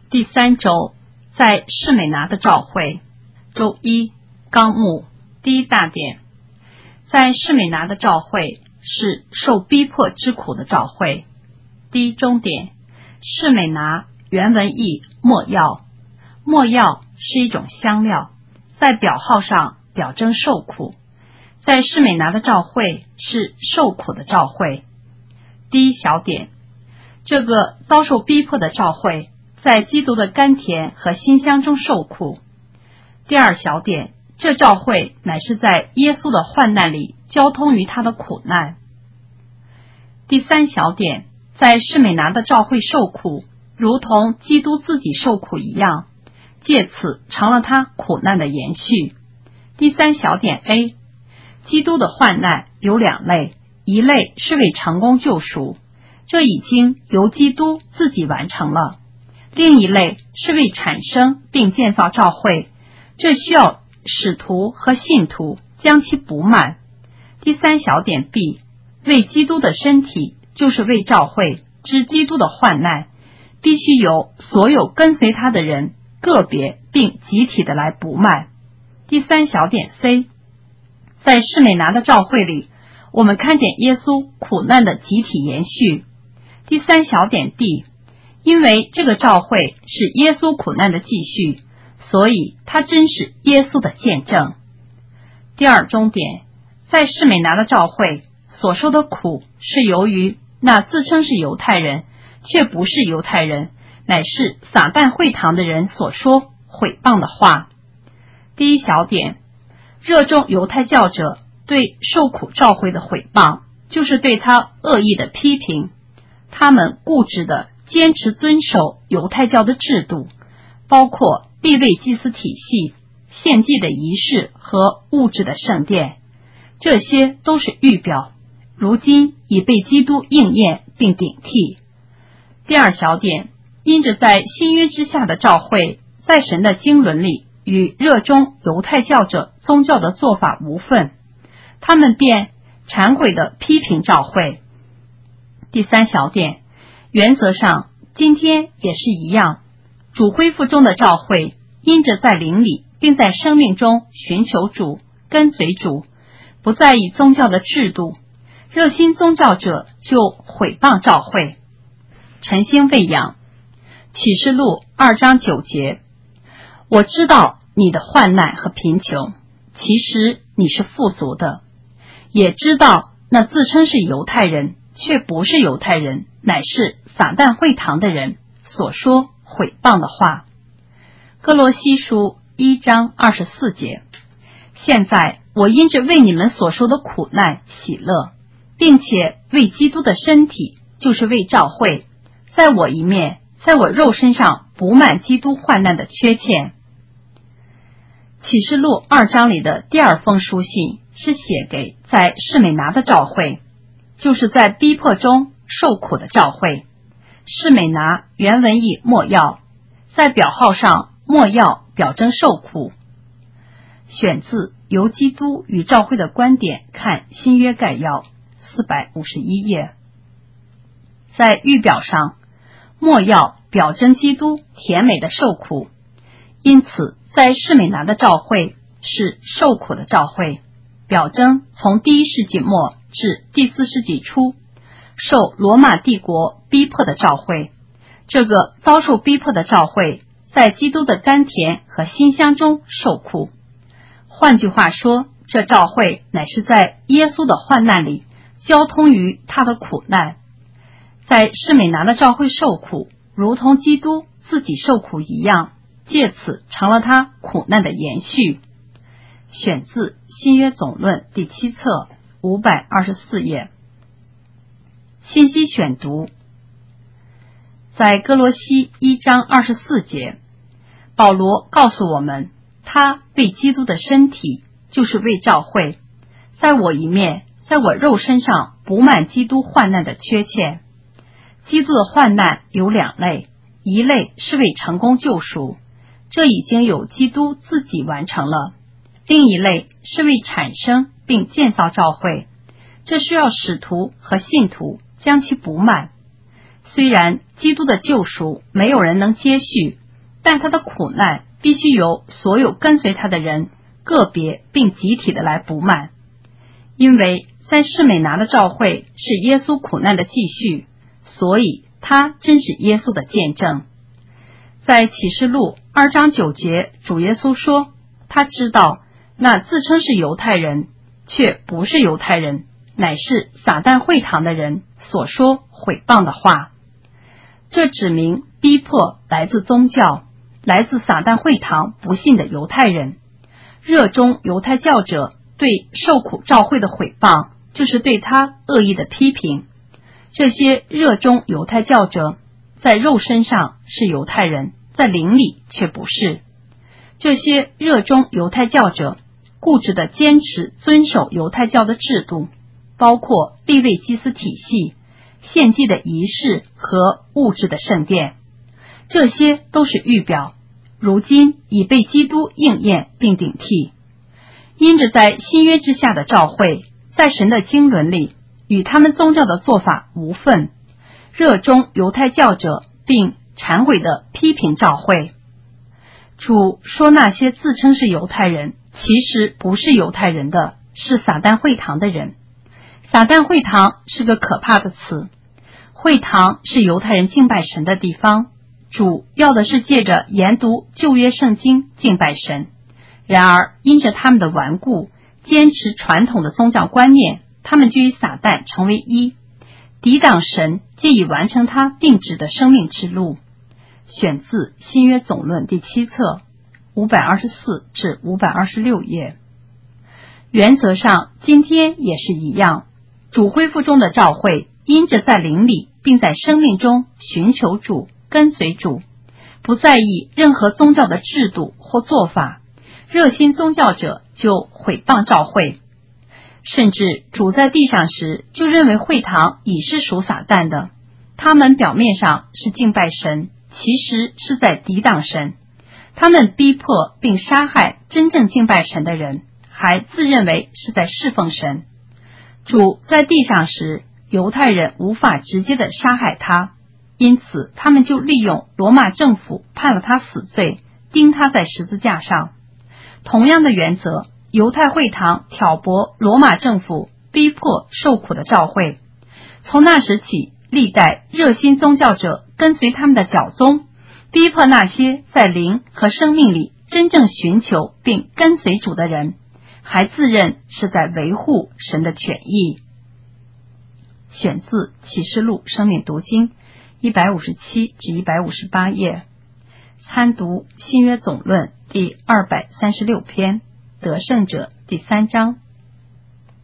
第3周，在士美拿的召会。周一，纲目第一大点，在士美拿的召会是受逼迫之苦的召会。第一中点，士美拿原文意没药，没药是一种香料，在表号上表征受苦，在士美拿的召会是受苦的召会。第一小点，这个遭受逼迫的召会在基督的甘甜和馨香中受苦。第二小点，这召会乃是在耶稣的患难里交通于他的苦难。第三小点，在士美拿的召会受苦，如同基督自己受苦一样，借此成了他苦难的延续。第三小点 A， 基督的患难有2类，一类是为成功救赎，这已经由基督自己完成了；另一类是为产生并建造召会，这需要使徒和信徒将其补满。第三小点 B， 为基督的身体，就是为召会之基督的患难，必须由所有跟随他的人个别并集体的来补满。第三小点 C， 在士美拿的召会里，我们看见耶稣苦难的集体延续。第三小点 D， 因为这个召会是耶稣苦难的继续，所以它真是耶稣的见证。第二中点，在士美拿的召会所受的苦，是由于那自称是犹太人却不是犹太人，乃是撒旦会堂的人所说毁谤的话。第一小点，热衷犹太教者对受苦召会的毁谤，就是对他恶意的批评。他们固执的坚持遵守犹太教的制度，包括利未祭司体系、献祭的仪式和物质的圣殿，这些都是预表，如今已被基督应验并顶替。第二小点，因着在新约之下的召会，在神的经纶里与热衷犹太教者宗教的做法无分，他们便忏悔的批评召会。第三小点，原则上今天也是一样，主恢复中的召会，因着在灵里并在生命中寻求主，跟随主，不在意宗教的制度，热心宗教者就毁谤召会。晨星喂养，启示录2章9节，我知道你的患难和贫穷，其实你是富足的，也知道那自称是犹太人却不是犹太人，乃是撒旦会堂的人所说毁谤的话。哥罗西书1章24节，现在我因着为你们所受的苦难喜乐，并且为基督的身体，就是为召会，在我一面，在我肉身上补满基督患难的缺欠。启示录2章里的第2封书信是写给在士美拿的召会，就是在逼迫中受苦的召会。士美拿原文意没药，在表号上没药表征受苦。选自由基督与召会的观点看新约概要451页。在预表上，没药表征基督甜美的受苦，因此在士美拿的召会是受苦的召会，表征从第1世纪末至第4世纪初受罗马帝国逼迫的召会。这个遭受逼迫的召会在基督的甘甜和馨香中受苦。换句话说，这召会乃是在耶稣的患难里交通于他的苦难。在士美拿的召会受苦，如同基督自己受苦一样，借此成了他苦难的延续。选自新约总论第7册524页。信息选读，在哥罗西1章24节，保罗告诉我们，他为基督的身体，就是为召会，在我一面，在我肉身上补满基督患难的缺欠。基督的患难有2类，一类是为成功救赎，这已经有基督自己完成了；另一类是为产生并建造召会，这需要使徒和信徒将其补满。 虽然基督的救赎没有人能接续，但他的苦难必须由所有跟随他的人个别并集体的来补满。因为在士美拿的召会是耶稣苦难的继续，所以他真是耶稣的见证。在启示录2章9节，主耶稣说，他知道那自称是犹太人却不是犹太人，乃是撒旦会堂的人所说毁谤的话。这指明逼迫来自宗教，来自撒旦会堂不信的犹太人。热衷犹太教者对受苦召会的毁谤，就是对他恶意的批评。这些热衷犹太教者在肉身上是犹太人，在灵里却不是。这些热衷犹太教者固执地坚持遵守犹太教的制度，包括利未祭司体系、献祭的仪式和物质的圣殿。这些都是预表，如今已被基督应验并顶替。因着在新约之下的召会，在神的经纶里与他们宗教的做法无分，热衷犹太教者并忏悔地批评召会。主说那些自称是犹太人，其实不是犹太人的，是撒旦会堂的人。撒旦会堂是个可怕的词，会堂是犹太人敬拜神的地方，主要的是借着研读旧约圣经敬拜神。然而因着他们的顽固，坚持传统的宗教观念，他们就与撒旦成为一，抵挡神借以完成他定旨的生命之路。选自新约总论第7册524至526页。原则上今天也是一样，主恢复中的召会因着在灵里并在生命中寻求主，跟随主，不在意任何宗教的制度或做法，热心宗教者就毁谤召会。甚至主在地上时就认为会堂已是属撒旦的，他们表面上是敬拜神，其实是在抵挡神。他们逼迫并杀害真正敬拜神的人，还自认为是在侍奉神。主在地上时，犹太人无法直接的杀害他，因此他们就利用罗马政府判了他死罪，钉他在十字架上。同样的原则，犹太会堂挑拨罗马政府逼迫受苦的召会。从那时起，历代热心宗教者跟随他们的教宗，逼迫那些在灵和生命里真正寻求并跟随主的人，还自认是在维护神的权益。选自启示录生命读经157至158页，参读新约总论第236篇，得胜者第3章。